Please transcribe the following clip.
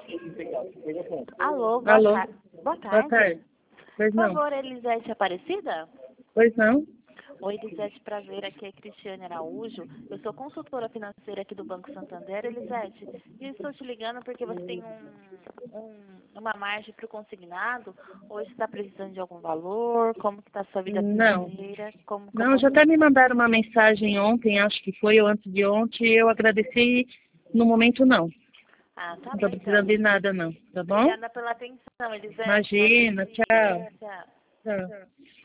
Alô, Alô. Boa Boa tarde. tarde. Pois Por não. favor, Elisete Aparecida? Pois não. Oi, Elisete, prazer, aqui é Cristiane Araújo. Eu sou consultora financeira aqui do Banco Santander, Elisete. E estou te ligando porque você tem uma margem para o consignado. Hoje está precisando de algum valor? Como que está a sua vida Não. financeira? Como que eu Não, já posso... até me mandaram uma mensagem ontem, acho que foi, ou antes de ontem, e eu agradeci. No momento, não. Ah, tá Não bom, estou então. precisando de nada, não. Tá bom? Obrigada pela atenção, Elisete. Bom Imagina. dia. Tchau. Tchau. Tchau.